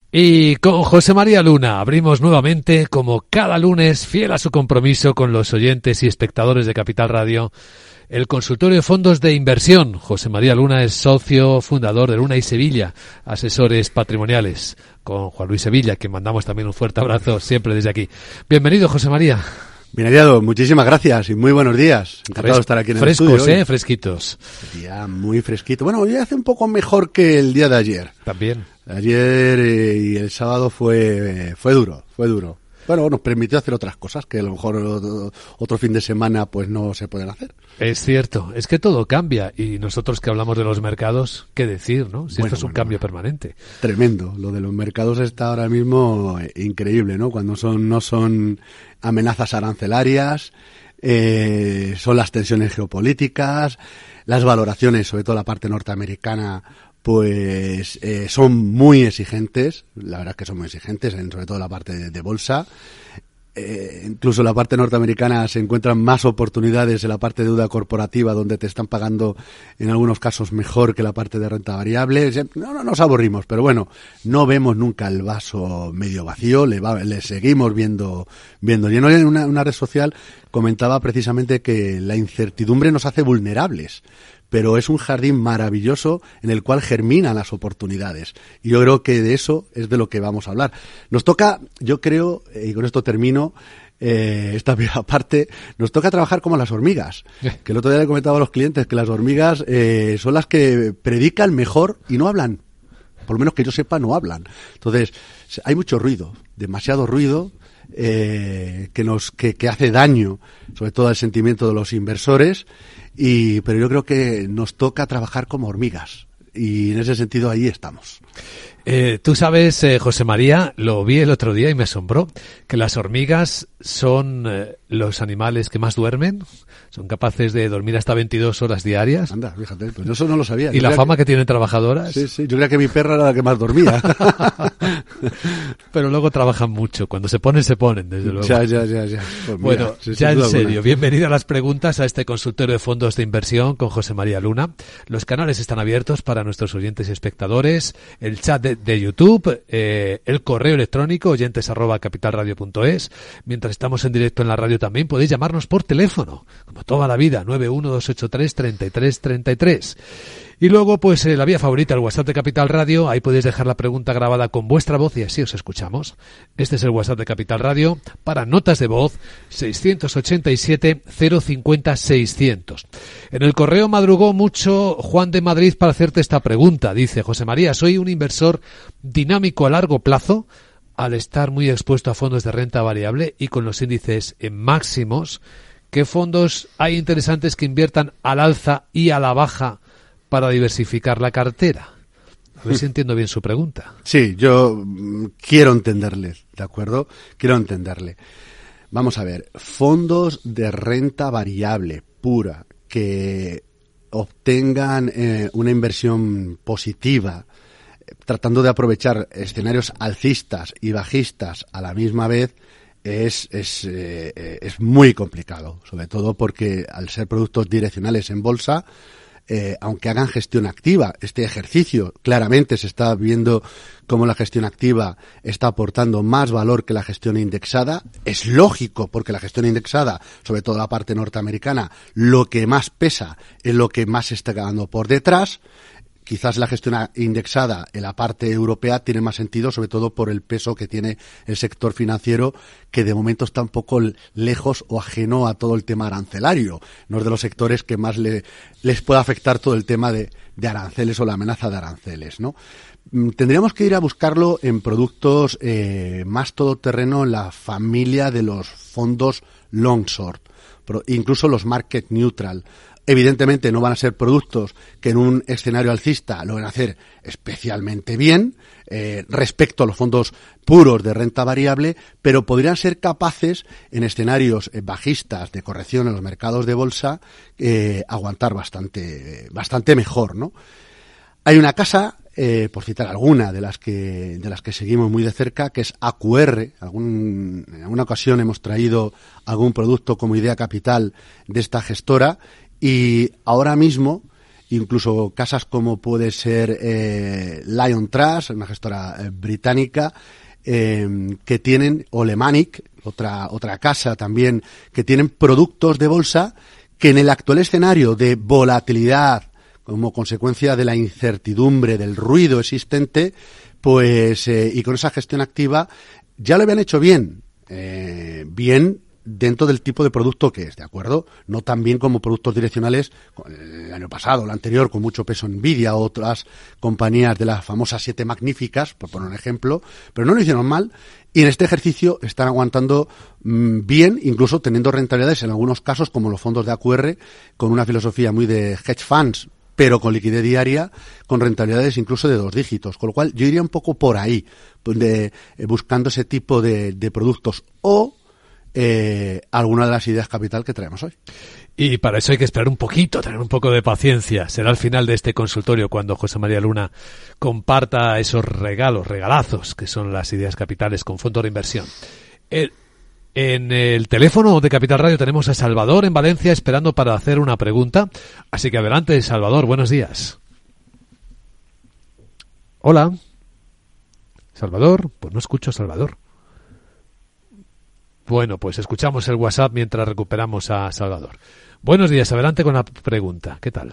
Y con José María Luna abrimos nuevamente, como cada lunes, fiel a su compromiso con los oyentes y espectadores de Capital Radio, el consultorio de fondos de inversión. José María Luna es socio fundador de Luna y Sevilla, asesores patrimoniales, con Juan Luis Sevilla, que mandamos también un fuerte abrazo siempre desde aquí. Bienvenido, José María. Bien hallado, muchísimas gracias y muy buenos días. Encantado de estar aquí en el estudio. Frescos, fresquitos. Día muy fresquito. Bueno, hoy hace un poco mejor que el día de ayer. También. Ayer y el sábado fue duro. Bueno, nos permitió hacer otras cosas que a lo mejor otro fin de semana pues no se pueden hacer. Es cierto, es que todo cambia y nosotros que hablamos de los mercados, ¿qué decir, no? Si esto es un cambio permanente. Tremendo, lo de los mercados está ahora mismo increíble, ¿no? Cuando no son amenazas arancelarias, son las tensiones geopolíticas, las valoraciones, sobre todo la parte norteamericana, pues son muy exigentes, la verdad es que son muy exigentes, sobre todo la parte de bolsa. Incluso en la parte norteamericana se encuentran más oportunidades en la parte de deuda corporativa, donde te están pagando en algunos casos mejor que la parte de renta variable. No nos aburrimos, pero bueno, no vemos nunca el vaso medio vacío, le seguimos viendo lleno. En una red social comentaba precisamente que la incertidumbre nos hace vulnerables, pero es un jardín maravilloso en el cual germinan las oportunidades. Y yo creo que de eso es de lo que vamos a hablar. Nos toca, yo creo, y con esto termino, esta primera parte, nos toca trabajar como las hormigas. Que el otro día le comentaba a los clientes que las hormigas son las que predican mejor y no hablan. Por lo menos que yo sepa, no hablan. Entonces, hay mucho ruido, demasiado ruido, que hace daño, sobre todo al sentimiento de los inversores, pero yo creo que nos toca trabajar como hormigas y en ese sentido ahí estamos. Tú sabes, José María, lo vi el otro día y me asombró, que las hormigas son los animales que más duermen, son capaces de dormir hasta 22 horas diarias. Anda, fíjate, pues eso no lo sabía. Y la fama que tienen trabajadoras. Sí, yo creía que mi perra era la que más dormía. Pero luego trabajan mucho, cuando se ponen, desde luego. Ya. Pues bueno, ya en serio, bienvenido a las preguntas a este consultorio de fondos de inversión con José María Luna. Los canales están abiertos para nuestros oyentes y espectadores, el chat de YouTube, el correo electrónico oyentes@capitalradio.es. Mientras estamos en directo en la radio también podéis llamarnos por teléfono, como toda la vida, 912833333. Y luego, pues, la vía favorita, el WhatsApp de Capital Radio, ahí podéis dejar la pregunta grabada con vuestra voz y así os escuchamos. Este es el WhatsApp de Capital Radio para notas de voz, 687-050-600. En el correo madrugó mucho Juan de Madrid para hacerte esta pregunta. Dice: José María, soy un inversor dinámico a largo plazo, al estar muy expuesto a fondos de renta variable y con los índices en máximos. ¿Qué fondos hay interesantes que inviertan al alza y a la baja para diversificar la cartera? A ver si entiendo bien su pregunta. Sí, yo quiero entenderle, ¿de acuerdo? Quiero entenderle. Vamos a ver, fondos de renta variable pura que obtengan una inversión positiva, tratando de aprovechar escenarios alcistas y bajistas a la misma vez, es muy complicado, sobre todo porque al ser productos direccionales en bolsa, aunque hagan gestión activa, este ejercicio claramente se está viendo cómo la gestión activa está aportando más valor que la gestión indexada. Es lógico, porque la gestión indexada, sobre todo la parte norteamericana, lo que más pesa es lo que más se está quedando por detrás. Quizás la gestión indexada en la parte europea tiene más sentido, sobre todo por el peso que tiene el sector financiero, que de momento está un poco lejos o ajeno a todo el tema arancelario. No es de los sectores que más les puede afectar todo el tema de aranceles o la amenaza de aranceles, ¿no? Tendríamos que ir a buscarlo en productos más todoterreno en la familia de los fondos long short, incluso los market neutral. Evidentemente no van a ser productos que en un escenario alcista lo van a hacer especialmente bien respecto a los fondos puros de renta variable, pero podrían ser capaces en escenarios bajistas de corrección en los mercados de bolsa aguantar bastante mejor, ¿no? Hay una casa, por citar alguna de las que seguimos muy de cerca, que es AQR. En alguna ocasión hemos traído algún producto como Idea Capital de esta gestora. Y ahora mismo incluso casas como puede ser Lion Trust, una gestora británica, que tienen, o Lemanic, otra casa también, que tienen productos de bolsa que en el actual escenario de volatilidad, como consecuencia de la incertidumbre, del ruido existente, pues, y con esa gestión activa, ya lo habían hecho bien dentro del tipo de producto que es, ¿de acuerdo? No tan bien como productos direccionales el año pasado, el anterior, con mucho peso Nvidia, otras compañías de las famosas 7 magníficas, por poner un ejemplo, pero no lo hicieron mal, y en este ejercicio están aguantando bien, incluso teniendo rentabilidades en algunos casos, como los fondos de AQR, con una filosofía muy de hedge funds, pero con liquidez diaria, con rentabilidades incluso de 2 dígitos. Con lo cual, yo iría un poco por ahí, buscando ese tipo de productos o alguna de las ideas capital que traemos hoy. Y para eso hay que esperar un poquito, tener un poco de paciencia. Será al final de este consultorio cuando José María Luna comparta esos regalazos, que son las ideas capitales con fondos de inversión. En el teléfono de Capital Radio tenemos a Salvador en Valencia esperando para hacer una pregunta. Así que adelante, Salvador, buenos días. Hola. Salvador, pues no escucho a Salvador. Bueno, pues escuchamos el WhatsApp mientras recuperamos a Salvador. Buenos días, adelante con la pregunta. ¿Qué tal?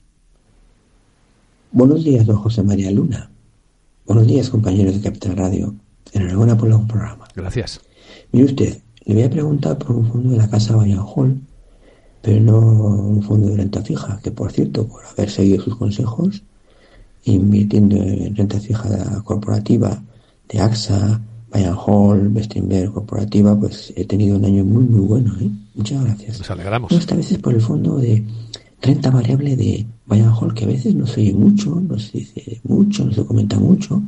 Buenos días, don José María Luna. Buenos días, compañeros de Capital Radio. Enhorabuena por el programa. Gracias. Mire usted, le voy a preguntar por un fondo de la casa Bayern Hall, pero no un fondo de renta fija, que por cierto, por haber seguido sus consejos, invirtiendo en renta fija corporativa de AXA, Bayern Hall, Bestinver corporativa, pues he tenido un año muy muy bueno, ¿eh? Muchas gracias. Nos alegramos. Esta vez es por el fondo de renta variable de Bayern Hall, que a veces no se oye mucho, no se dice mucho, no se comenta mucho.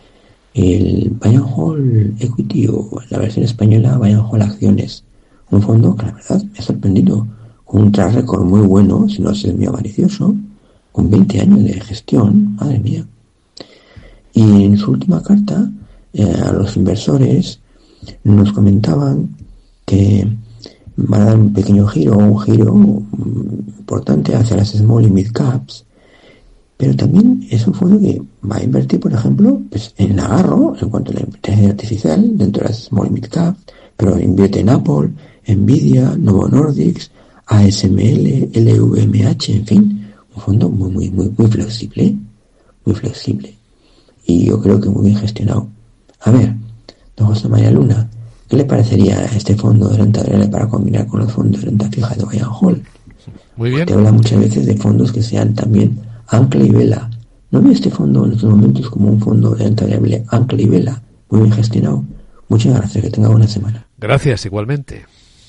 El Bayern Hall Equity, o la versión española Bayern Hall Acciones, un fondo que la verdad me ha sorprendido, con un track record muy bueno, si no es el mío avaricioso, con 20 años de gestión, madre mía. Y en su última carta, a los inversores nos comentaban que van a dar un pequeño giro, un giro importante hacia las small y mid caps, pero también es un fondo que va a invertir, por ejemplo, pues en Nagarro, en cuanto a la inteligencia artificial, dentro de las small y mid caps, pero invierte en Apple, Nvidia, Novo Nordisk, ASML, LVMH, en fin, un fondo muy flexible, muy flexible, y yo creo que muy bien gestionado. A ver, don José María Luna, ¿qué le parecería este fondo de renta variable para combinar con los fondos de renta fija de Bayern Hall? Muy bien. Usted habla muchas veces de fondos que sean también ancla y vela. ¿No ve este fondo en estos momentos como un fondo de renta variable ancla y vela? Muy bien gestionado. Muchas gracias, que tenga buena semana. Gracias, igualmente.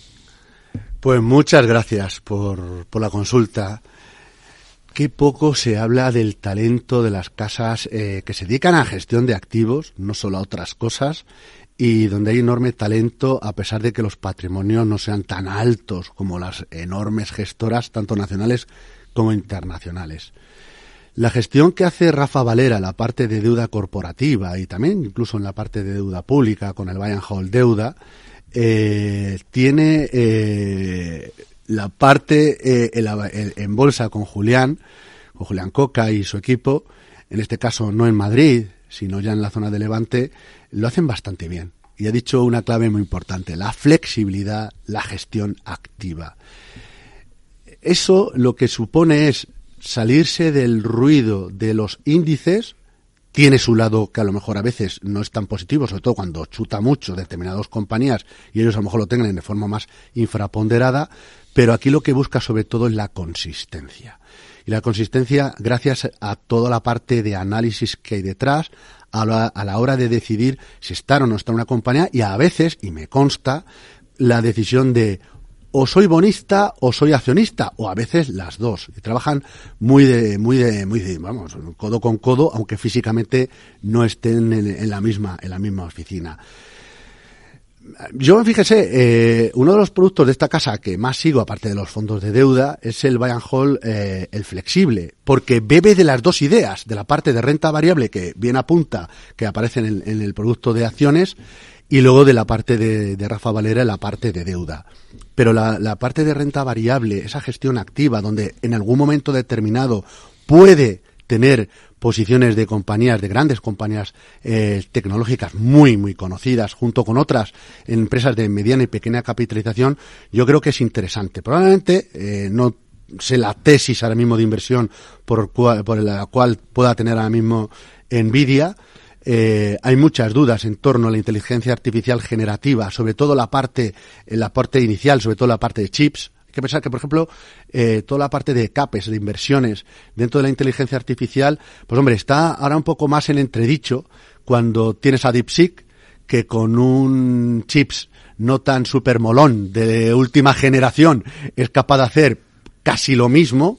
Pues muchas gracias por la consulta. Qué poco se habla del talento de las casas que se dedican a gestión de activos, no solo a otras cosas, y donde hay enorme talento a pesar de que los patrimonios no sean tan altos como las enormes gestoras, tanto nacionales como internacionales. La gestión que hace Rafa Valera, la parte de deuda corporativa y también incluso en la parte de deuda pública con el Bayern Hall Deuda, tiene la parte en bolsa con Julián Coca y su equipo, en este caso no en Madrid, sino ya en la zona de Levante, lo hacen bastante bien. Y ha dicho una clave muy importante, la flexibilidad, la gestión activa. Eso lo que supone es salirse del ruido de los índices. Tiene su lado que a lo mejor a veces no es tan positivo, sobre todo cuando chuta mucho determinadas compañías y ellos a lo mejor lo tengan de forma más infraponderada, pero aquí lo que busca sobre todo es la consistencia. Y la consistencia gracias a toda la parte de análisis que hay detrás, a la hora de decidir si estar o no estar en una compañía, y a veces, y me consta, la decisión de o soy bonista o soy accionista, o a veces las dos. Y trabajan muy vamos, codo con codo, aunque físicamente no estén en la misma oficina. Yo, fíjese, uno de los productos de esta casa que más sigo, aparte de los fondos de deuda, es el buy and hold, el flexible, porque bebe de las dos ideas, de la parte de renta variable que bien apunta, que aparece en el producto de acciones, y luego de la parte de Rafa Valera, la parte de deuda. Pero la parte de renta variable, esa gestión activa, donde en algún momento determinado puede tener posiciones de compañías, de grandes compañías tecnológicas muy, muy conocidas, junto con otras empresas de mediana y pequeña capitalización, yo creo que es interesante. Probablemente no sé la tesis ahora mismo de inversión por la cual pueda tener ahora mismo Nvidia. Hay muchas dudas en torno a la inteligencia artificial generativa, sobre todo la parte inicial, sobre todo la parte de chips. Hay que pensar que, por ejemplo, toda la parte de CAPEX, de inversiones dentro de la inteligencia artificial, pues hombre, está ahora un poco más en entredicho cuando tienes a DeepSeek, que con un chips no tan super molón de última generación es capaz de hacer casi lo mismo,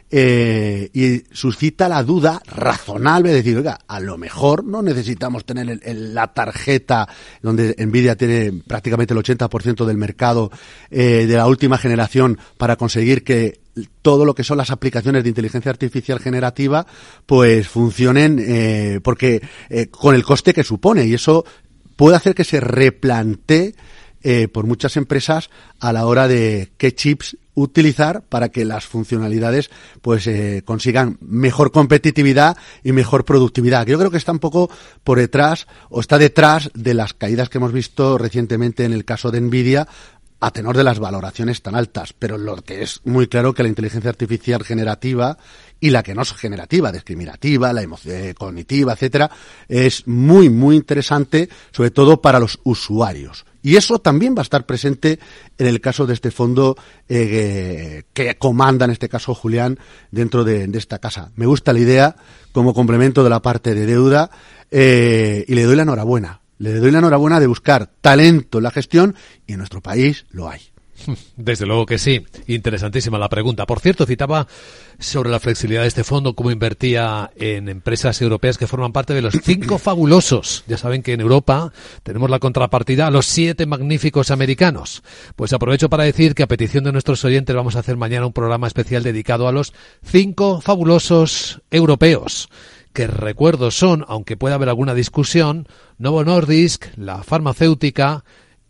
y suscita la duda razonable de decir, oiga, a lo mejor no necesitamos tener la tarjeta donde Nvidia tiene prácticamente el 80% del mercado de la última generación para conseguir que todo lo que son las aplicaciones de inteligencia artificial generativa pues funcionen porque con el coste que supone, y eso puede hacer que se replantee por muchas empresas a la hora de qué chips utilizar para que las funcionalidades pues consigan mejor competitividad y mejor productividad. Yo creo que está un poco por detrás o está detrás de las caídas que hemos visto recientemente en el caso de Nvidia a tenor de las valoraciones tan altas, pero lo que es muy claro que la inteligencia artificial generativa y la que no es generativa, discriminativa, la cognitiva, etcétera, es muy, muy interesante, sobre todo para los usuarios. Y eso también va a estar presente en el caso de este fondo que comanda, en este caso, Julián, dentro de esta casa. Me gusta la idea como complemento de la parte de deuda y le doy la enhorabuena. Le doy la enhorabuena de buscar talento en la gestión y en nuestro país lo hay. Desde luego que sí. Interesantísima la pregunta. Por cierto, citaba sobre la flexibilidad de este fondo, cómo invertía en empresas europeas que forman parte de los 5 fabulosos. Ya saben que en Europa tenemos la contrapartida a los 7 magníficos americanos. Pues aprovecho para decir que a petición de nuestros oyentes vamos a hacer mañana un programa especial dedicado a los 5 fabulosos europeos, que recuerdo son, aunque pueda haber alguna discusión, Novo Nordisk, la farmacéutica,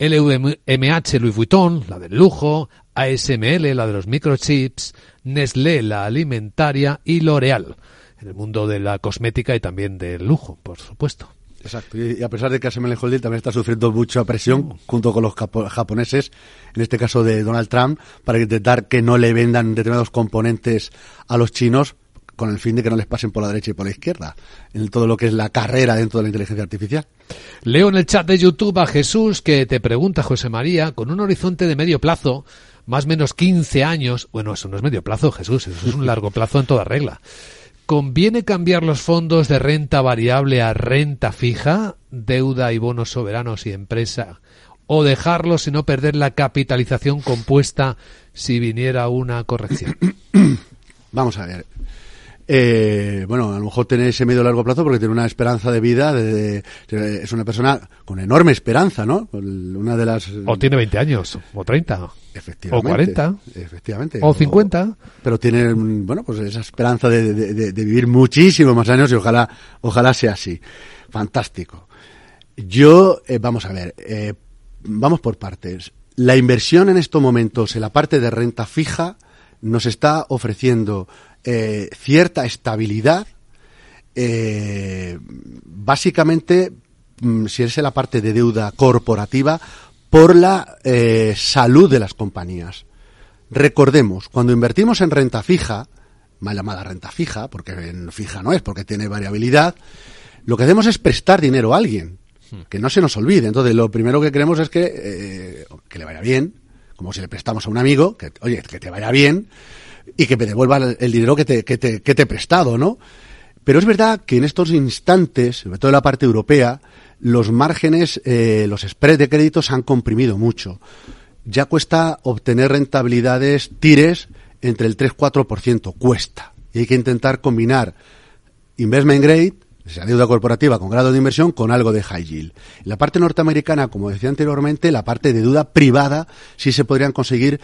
LVMH, Louis Vuitton, la del lujo, ASML, la de los microchips, Nestlé, la alimentaria, y L'Oréal, en el mundo de la cosmética y también del lujo, por supuesto. Exacto, y a pesar de que ASML Holding también está sufriendo mucha presión junto con los japoneses, en este caso de Donald Trump, para intentar que no le vendan determinados componentes a los chinos, con el fin de que no les pasen por la derecha y por la izquierda, en todo lo que es la carrera dentro de la inteligencia artificial. Leo en el chat de YouTube a Jesús que te pregunta, José María, con un horizonte de medio plazo, más o menos 15 años, bueno, eso no es medio plazo, Jesús, eso es un largo plazo en toda regla. ¿Conviene cambiar los fondos de renta variable a renta fija, deuda y bonos soberanos y empresa, o dejarlos y no perder la capitalización compuesta si viniera una corrección? Vamos a ver. Bueno, a lo mejor tiene ese medio largo plazo porque tiene una esperanza de vida, es una persona con enorme esperanza, ¿no? Una de las... O tiene 20 años, o 30, efectivamente, o 40, efectivamente, o 50. Pero tiene, bueno, pues esa esperanza de vivir muchísimos más años y ojalá sea así. Fantástico. Yo, vamos a ver, vamos por partes. La inversión en estos momentos en la parte de renta fija nos está ofreciendo cierta estabilidad, básicamente, si es en la parte de deuda corporativa, por la salud de las compañías. Recordemos, cuando invertimos en renta fija, mal llamada renta fija, porque en fija no es, porque tiene variabilidad, lo que hacemos es prestar dinero a alguien, que no se nos olvide. Entonces, lo primero que queremos es que le vaya bien, como si le prestamos a un amigo, que oye, que te vaya bien, y que me devuelva el dinero que te he prestado, ¿no? Pero es verdad que en estos instantes, sobre todo en la parte europea, los márgenes, los spreads de crédito se han comprimido mucho. Ya cuesta obtener rentabilidades tires entre el 3-4%, cuesta. Y hay que intentar combinar investment grade, es O sea, deuda corporativa con grado de inversión con algo de high yield. En la parte norteamericana, como decía anteriormente, la parte de deuda privada sí se podrían conseguir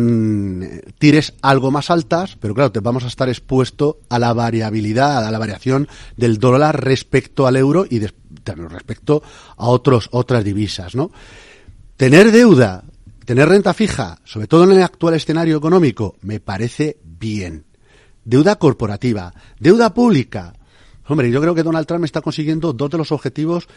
tires algo más altas, pero claro, te vamos a estar expuesto a la variabilidad, a la variación del dólar respecto al euro y también respecto a otras divisas, ¿no? Tener deuda, tener renta fija, sobre todo en el actual escenario económico, me parece bien. Deuda corporativa, deuda pública. Hombre, yo creo que Donald Trump está consiguiendo dos de los objetivos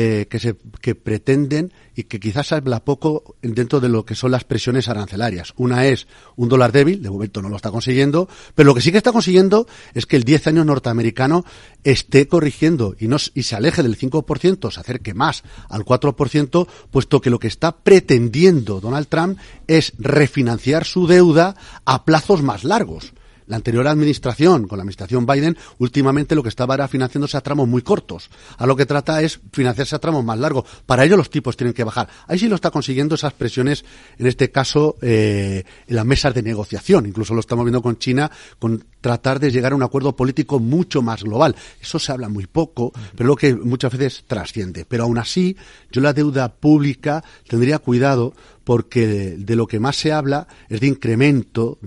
que pretenden y que quizás habla poco dentro de lo que son las presiones arancelarias. Una es un dólar débil, de momento no lo está consiguiendo, pero lo que sí que está consiguiendo es que el 10 años norteamericano esté corrigiendo y se aleje del 5%, se acerque más al 4%, puesto que lo que está pretendiendo Donald Trump es refinanciar su deuda a plazos más largos. La anterior administración, con la administración Biden, últimamente lo que estaba era financiándose a tramos muy cortos. A lo que trata es financiarse a tramos más largos. Para ello los tipos tienen que bajar. Ahí sí lo está consiguiendo esas presiones, en este caso, en las mesas de negociación. Incluso lo estamos viendo con China, con tratar de llegar a un acuerdo político mucho más global. Eso se habla muy poco, pero lo que muchas veces trasciende. Pero aún así, yo la deuda pública tendría cuidado, porque de lo que más se habla es de incremento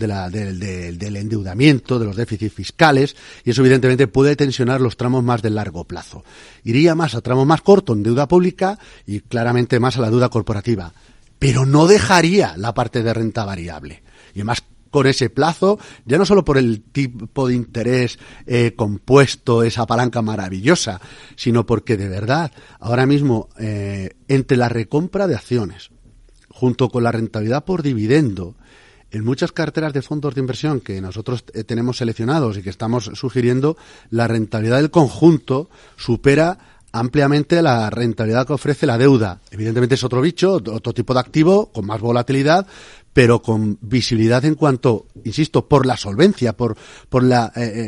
del endeudamiento, de los déficits fiscales, y eso evidentemente puede tensionar los tramos más de largo plazo. Iría más a tramos más cortos en deuda pública y claramente más a la deuda corporativa, pero no dejaría la parte de renta variable. Y además con ese plazo, ya no solo por el tipo de interés compuesto, esa palanca maravillosa, sino porque de verdad, ahora mismo, entre la recompra de acciones, junto con la rentabilidad por dividendo, en muchas carteras de fondos de inversión que nosotros tenemos seleccionados y que estamos sugiriendo, la rentabilidad del conjunto supera ampliamente la rentabilidad que ofrece la deuda. Evidentemente es otro bicho, otro tipo de activo, con más volatilidad, pero con visibilidad en cuanto, insisto, por la solvencia, por la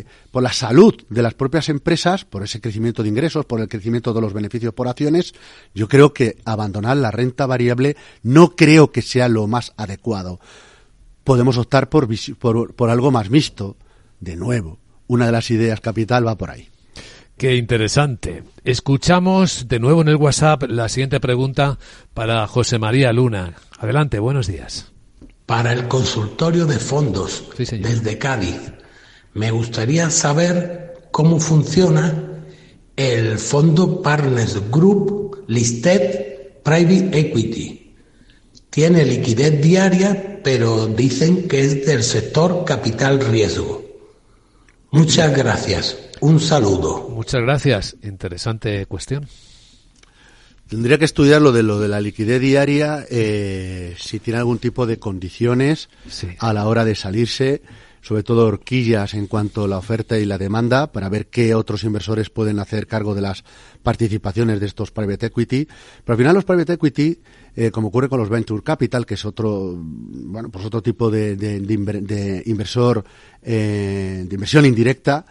salud de las propias empresas, por ese crecimiento de ingresos, por el crecimiento de los beneficios por acciones. Yo creo que abandonar la renta variable no creo que sea lo más adecuado. Podemos optar por algo más mixto. De nuevo, una de las ideas capital va por ahí. Qué interesante. Escuchamos de nuevo en el WhatsApp la siguiente pregunta para José María Luna. Adelante, buenos días. Para el consultorio de fondos, sí, desde Cádiz, me gustaría saber cómo funciona el fondo Partners Group Listed Private Equity. Tiene liquidez diaria, pero dicen que es del sector capital riesgo. Muchas gracias. Un saludo. Muchas gracias. Interesante cuestión. Tendría que estudiar lo de la liquidez diaria, si tiene algún tipo de condiciones a la hora de salirse, sobre todo horquillas en cuanto a la oferta y la demanda, para ver qué otros inversores pueden hacer cargo de las participaciones de estos private equity. Pero al final los private equity, como ocurre con los venture capital, que es otro tipo de inversor, de inversión indirecta,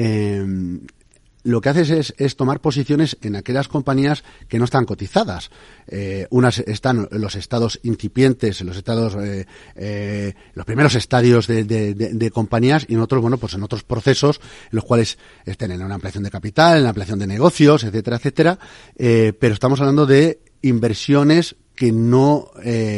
lo que haces es tomar posiciones en aquellas compañías que no están cotizadas. Unas están en los estados incipientes, en los estados, los primeros estadios de compañías, y en otros, en otros procesos en los cuales estén en una ampliación de capital, en la ampliación de negocios, etcétera, etcétera. Pero estamos hablando de inversiones que no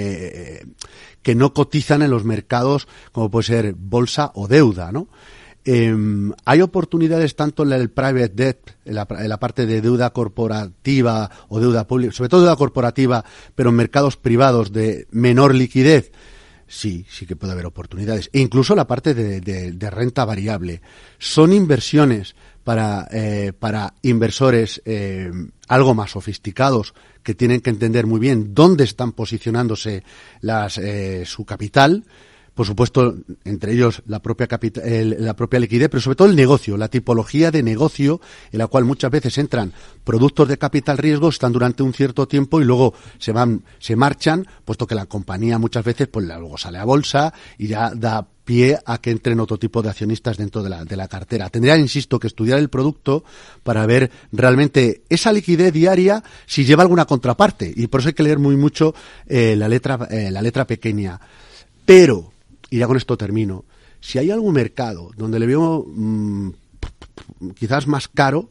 cotizan en los mercados, como puede ser bolsa o deuda, ¿no? Hay oportunidades tanto en el private debt, en la parte de deuda corporativa o deuda pública, sobre todo deuda corporativa, pero en mercados privados de menor liquidez. Sí que puede haber oportunidades. E incluso la parte de renta variable. Son inversiones para inversores algo más sofisticados, que tienen que entender muy bien dónde están posicionándose su capital. Por supuesto, entre ellos la propia liquidez, pero sobre todo el negocio, la tipología de negocio en la cual muchas veces entran productos de capital riesgo, están durante un cierto tiempo y luego se marchan, puesto que la compañía muchas veces luego sale a bolsa y ya da pie a que entren otro tipo de accionistas dentro de la cartera. Tendría, insisto, que estudiar el producto para ver realmente esa liquidez diaria si lleva alguna contraparte, y por eso hay que leer muy mucho la letra pequeña. Pero, y ya con esto termino, si hay algún mercado donde le veo quizás más caro,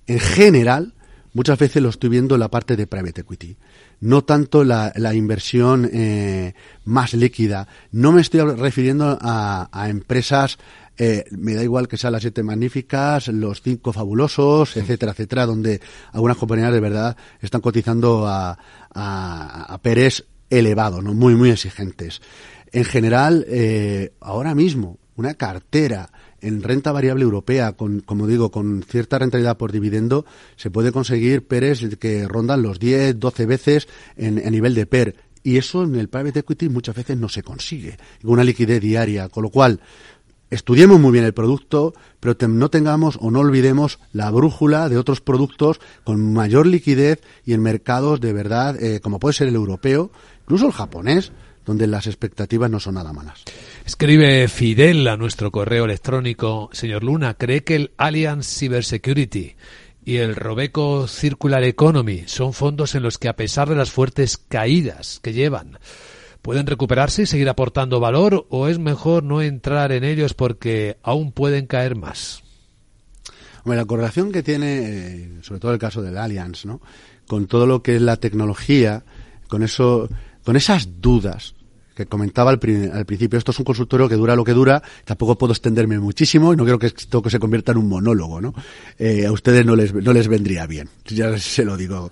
en general, muchas veces lo estoy viendo en la parte de private equity. No tanto la inversión más líquida. No me estoy refiriendo a empresas, me da igual que sean las 7 magníficas, los 5 fabulosos, etcétera, etcétera, donde algunas compañías de verdad están cotizando a PERES elevados, ¿no? Muy, muy exigentes. En general, ahora mismo, una cartera en renta variable europea, como digo, con cierta rentabilidad por dividendo, se puede conseguir PERES que rondan los 10, 12 veces en nivel de PER. Y eso en el private equity muchas veces no se consigue, con una liquidez diaria. Con lo cual, estudiemos muy bien el producto, pero no tengamos o no olvidemos la brújula de otros productos con mayor liquidez y en mercados de verdad, como puede ser el europeo, incluso el japonés, donde las expectativas no son nada malas. Escribe Fidel a nuestro correo electrónico. Señor Luna, ¿cree que el Allianz Cybersecurity y el Robeco Circular Economy son fondos en los que, a pesar de las fuertes caídas que llevan, pueden recuperarse y seguir aportando valor, o es mejor no entrar en ellos porque aún pueden caer más? Hombre, la correlación que tiene, sobre todo el caso del Allianz, ¿no?, con todo lo que es la tecnología, con esas dudas que comentaba al principio. Esto es un consultorio que dura lo que dura, tampoco puedo extenderme muchísimo y no quiero que esto se convierta en un monólogo, ¿no? A ustedes no les vendría bien, ya se lo digo.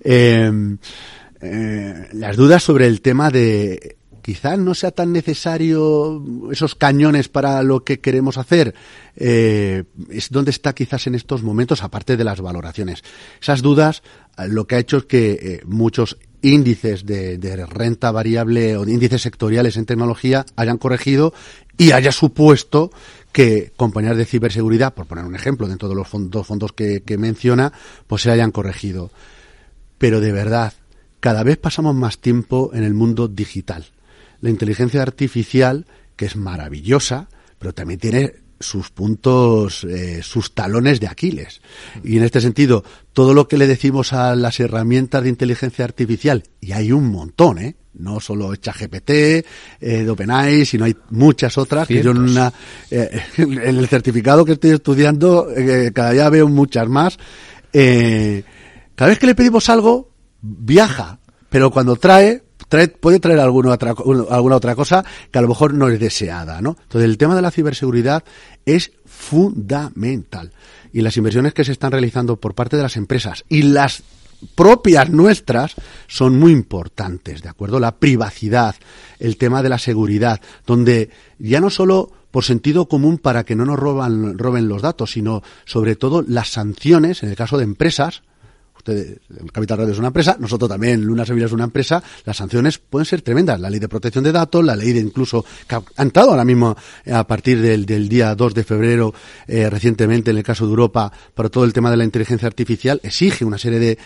Las dudas sobre el tema de quizás no sea tan necesario esos cañones para lo que queremos hacer, es donde está quizás en estos momentos, aparte de las valoraciones. Esas dudas lo que ha hecho es que muchos índices de renta variable o índices sectoriales en tecnología hayan corregido y haya supuesto que compañías de ciberseguridad, por poner un ejemplo, dentro de los fondos que menciona, pues se hayan corregido. Pero de verdad, cada vez pasamos más tiempo en el mundo digital. La inteligencia artificial, que es maravillosa, pero también tiene sus puntos, sus talones de Aquiles. Y en este sentido, todo lo que le decimos a las herramientas de inteligencia artificial, y hay un montón, no solo ChatGPT, de OpenAI, sino hay muchas otras, que yo en el certificado que estoy estudiando, cada día veo muchas más. Cada vez que le pedimos algo, viaja, pero cuando puede traer alguna otra cosa que a lo mejor no es deseada, ¿no? Entonces, el tema de la ciberseguridad es fundamental. Y las inversiones que se están realizando por parte de las empresas y las propias nuestras son muy importantes, ¿de acuerdo? La privacidad, el tema de la seguridad, donde ya no solo por sentido común para que no nos roben los datos, sino sobre todo las sanciones, en el caso de empresas. El Capital Radio es una empresa, nosotros también, Luna Sevilla es una empresa, las sanciones pueden ser tremendas. La ley de protección de datos, la ley de incluso, que ha entrado ahora mismo a partir del día 2 de febrero, recientemente en el caso de Europa, para todo el tema de la inteligencia artificial, exige una serie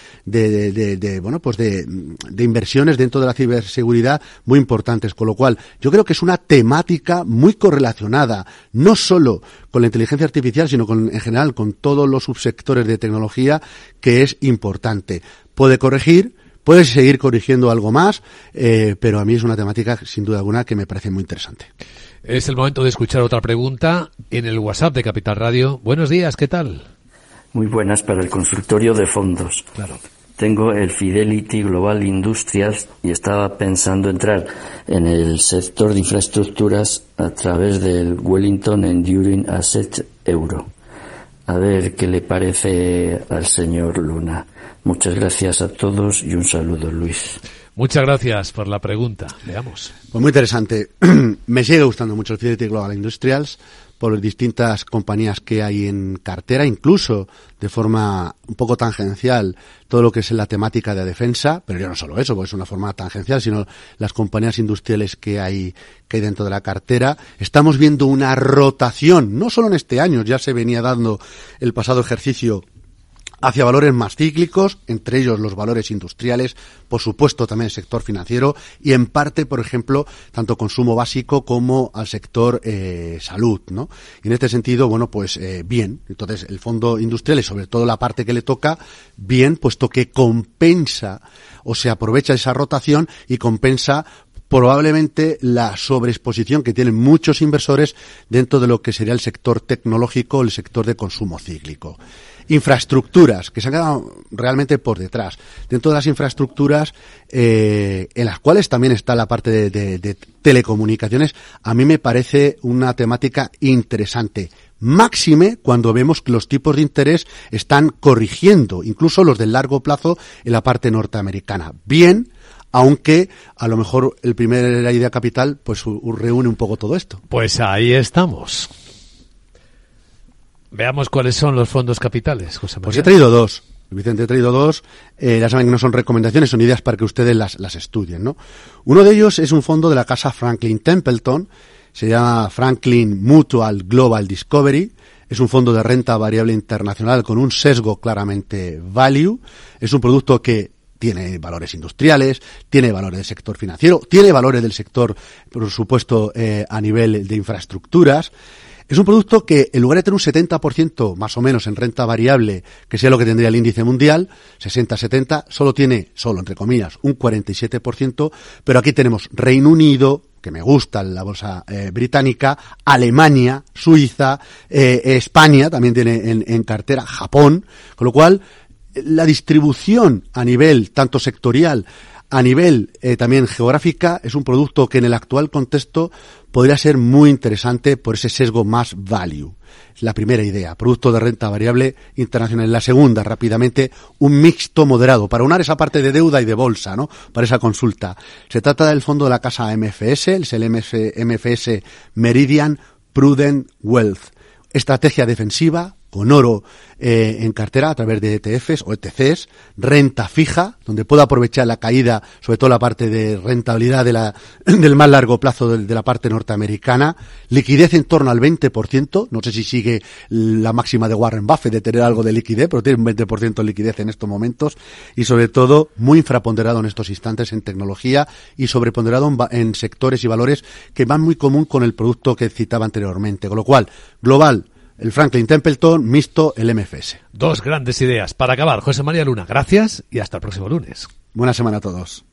de inversiones dentro de la ciberseguridad muy importantes, con lo cual yo creo que es una temática muy correlacionada, no solo con la inteligencia artificial, sino en general con todos los subsectores de tecnología, que es importante. Puede corregir, puede seguir corrigiendo algo más, pero a mí es una temática, sin duda alguna, que me parece muy interesante. Es el momento de escuchar otra pregunta en el WhatsApp de Capital Radio. Buenos días, ¿qué tal? Muy buenas, para el consultorio de fondos. Claro. Tengo el Fidelity Global Industrials y estaba pensando entrar en el sector de infraestructuras a través del Wellington Enduring Asset Euro. A ver qué le parece al señor Luna. Muchas gracias a todos y un saludo, Luis. Muchas gracias por la pregunta. Veamos. Pues muy interesante. Me sigue gustando mucho el Fidelity Global Industrials por las distintas compañías que hay en cartera, incluso de forma un poco tangencial todo lo que es la temática de defensa, pero ya no solo eso, porque es una forma tangencial, sino las compañías industriales que hay dentro de la cartera. Estamos viendo una rotación, no solo en este año, ya se venía dando el pasado ejercicio, hacia valores más cíclicos, entre ellos los valores industriales, por supuesto también el sector financiero y en parte, por ejemplo, tanto consumo básico como al sector salud, ¿no? Y en este sentido, bueno, pues bien, entonces el fondo industrial y sobre todo la parte que le toca, bien, puesto que compensa o se aprovecha esa rotación y compensa probablemente la sobreexposición que tienen muchos inversores dentro de lo que sería el sector tecnológico o el sector de consumo cíclico. infraestructuras que se han quedado realmente por detrás. Dentro de las infraestructuras, en las cuales también está la parte de telecomunicaciones, a mí me parece una temática interesante. Máxime cuando vemos que los tipos de interés están corrigiendo, incluso los de largo plazo en la parte norteamericana. Bien, aunque a lo mejor el primer idea capital pues reúne un poco todo esto. Pues ahí estamos. Veamos cuáles son los fondos capitales, José María. Pues he traído dos. Vicente, he traído dos. Ya saben que no son recomendaciones, son ideas para que ustedes las estudien, ¿no? Uno de ellos es un fondo de la casa Franklin Templeton. Se llama Franklin Mutual Global Discovery. Es un fondo de renta variable internacional con un sesgo claramente value. Es un producto que tiene valores industriales, tiene valores del sector financiero, tiene valores del sector, por supuesto, a nivel de infraestructuras. Es un producto que, en lugar de tener un 70% más o menos en renta variable, que sea lo que tendría el índice mundial, 60-70, solo tiene, entre comillas, un 47%, pero aquí tenemos Reino Unido, que me gusta la bolsa británica, Alemania, Suiza, España también tiene en cartera, Japón, con lo cual la distribución a nivel tanto sectorial, a nivel también geográfica, es un producto que en el actual contexto podría ser muy interesante por ese sesgo más value. Es la primera idea, producto de renta variable internacional. La segunda, rápidamente, un mixto moderado, para unar esa parte de deuda y de bolsa, ¿no? Para esa consulta. Se trata del fondo de la casa MFS, es el MFS Meridian Prudent Wealth. Estrategia defensiva, con oro en cartera a través de ETFs o ETCs, renta fija, donde puedo aprovechar la caída, sobre todo la parte de rentabilidad del más largo plazo de la parte norteamericana, liquidez en torno al 20%, no sé si sigue la máxima de Warren Buffett de tener algo de liquidez, pero tiene un 20% de liquidez en estos momentos, y sobre todo muy infraponderado en estos instantes en tecnología y sobreponderado en sectores y valores que van muy común con el producto que citaba anteriormente, con lo cual, global, el Franklin Templeton, mixto, el MFS. Dos grandes ideas. Para acabar, José María Luna, gracias y hasta el próximo lunes. Buena semana a todos.